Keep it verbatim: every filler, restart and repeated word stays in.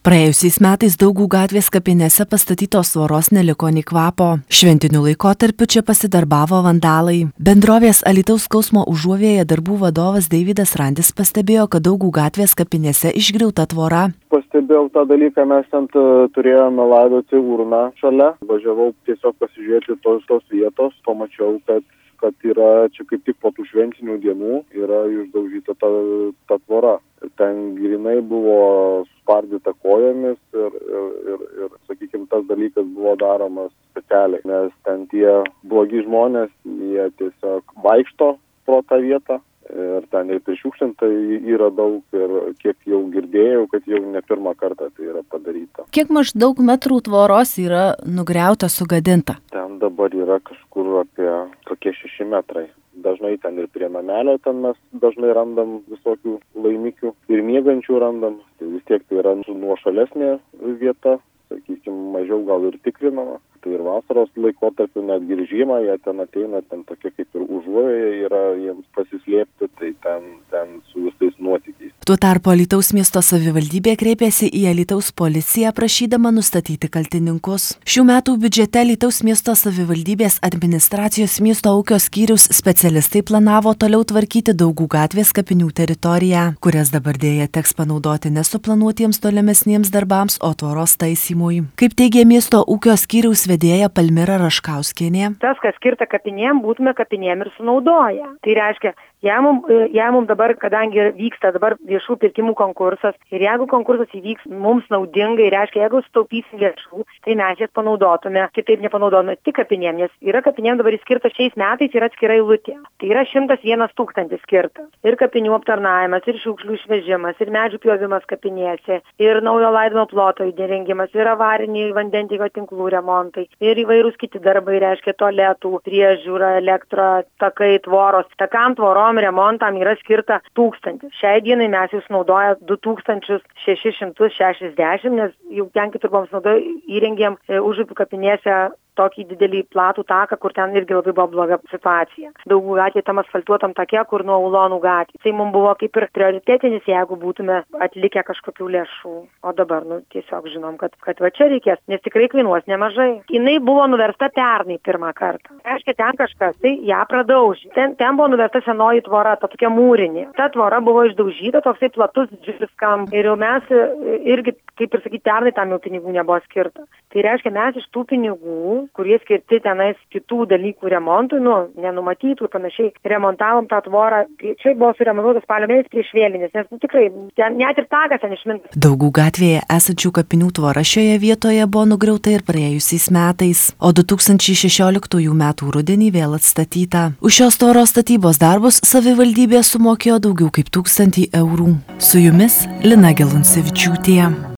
Praėjusiais metais Daugų gatvės kapinėse pastatytos tvoros neliko nei kvapo. Šventiniu laikotarpiu čia pasidarbavo vandalai. Bendrovės Alytaus skausmo užuovėja darbų vadovas Deividas Randis pastebėjo, kad Daugų gatvės kapinėse išgriauta tvora. Pastebėjau tą dalyką, mes ant turėjome laidoti urną šalia. Važiavau tiesiog pasižiūrėti tos, tos vietos, pamačiau, kad kad yra čia kaip tik po tų šventinių dienų yra išdaužyta ta, ta tvora. Ten grinai buvo spardyta kojomis ir, ir, ir, ir sakykime, tas dalykas buvo daromas specialiai, nes ten tie blogi žmonės, jie tiesiog vaikšto pro tą vietą. Ir ten ir prišiukšlinta yra daug ir kiek jau girdėjau, kad jau ne pirmą kartą tai yra padaryta. Kiek maždaug metrų tvoros yra nugriauta, sugadinta? Ten dabar yra kažkur apie tokie šeši metrai. Dažnai ten ir prie namelio ten mes dažnai randam visokių laimikių ir miegančių randam. Tai vis tiek tai yra nuošalesnė vieta, sakykime, mažiau gal ir tikrinama. Tai ir vasaros laikotarpiu, netgi ir žiemą, jie ten ateina, ten tokie kaip ir užuovėja yra jiems pasislėpti, tai ten, ten su visais nuotykiais. Tuo tarpu Alytaus miesto savivaldybė kreipėsi į Alytaus policiją prašydama nustatyti kaltininkus. Šių metų biudžete Alytaus miesto savivaldybės administracijos miesto ūkio skyriaus specialistai planavo toliau tvarkyti Daugų gatvės kapinių teritoriją, kurias dabar dėja teks panaudoti nesuplanuotiems tolimesniems darbams, o tvoros taisymui. Kaip teigia miesto ūkio skyriaus vedėja Palmira Raškauskienė. Tas, kas skirta kapinėm, būtume kapinėm ir sunaudoję. Tai reiškia, jei mums, jei mums dabar, kadangi vyksta dabar viešų pirkimų konkursas ir jeigu konkursas įvyks mums naudingai, reiškia, jeigu sutaupysim lėšų, tai mes jas panaudotume, kitaip nepanaudotume tik kapinėm, nes yra kapinėm dabar skirta šiais metais ir atskira eilutė. Tai yra šimtas vienas tūkstantis skirtas. Ir kapinių aptarnavimas, ir šiukšlių išvežimas, ir medžių pjovimas kapinėse, ir naujo laidojimo ploto įrengimas, ir avariniai vandentiekio tinklų remontai, ir įvairūs kiti darbai, reiškia tualetų, priežiūra, elektra, takai, tvoros. Takam, tvorom, remontam yra skirta tūkstantis. Šiai dienai mes jūs naudoja du tūkstančius šešis šimtus šešiasdešimt, nes jau ten kitur buvom naudoja įrengėm e, užupių kapinėse tokį didelį platų taką, kur ten irgi labai buvo bloga situacija. Daugų gatvė tam asfaltuotam take, kur nuo Ulonų gatvė. Tai mums buvo kaip ir prioritetinis, jeigu būtume atlikę kažkokių lėšų. O dabar, nu, tiesiog žinom, kad, kad va čia reikės, nes tikrai kainuos nemažai. Jinai buvo nuversta pernai pirmą kartą. Reiškia, ten kažkas, tai ją pradaužė. Ten, ten buvo nuversta senoji tvora, ta tokia mūrinė. Ta tvora buvo išdaužyta, toksai platus didžiulis kam. Ir jau mes irgi, kaip ir sakyti, pernai tam jau pinigų nebuvo skirta. Tai reiškia, mes iš tų pinigų, kurie skirti tenais kitų dalykų remontui, nu, nenumatytų ir panašiai, remontavom tą tvorą. Čia buvo suremontuotas spalio mėnesį prieš vėlinės, nes nu, tikrai ten, net ir takas ten išmintas. Daugų gatvėje esančių kapinių tvora šioje vietoje buvo nugriauta ir praėjusiais metais, o du tūkstančiai šešioliktųjų metų rudenį vėl atstatyta. Už šios tvoros statybos darbus savivaldybė sumokėjo daugiau kaip tūkstantį eurų. Su jumis Lina Geluncevičiūtė.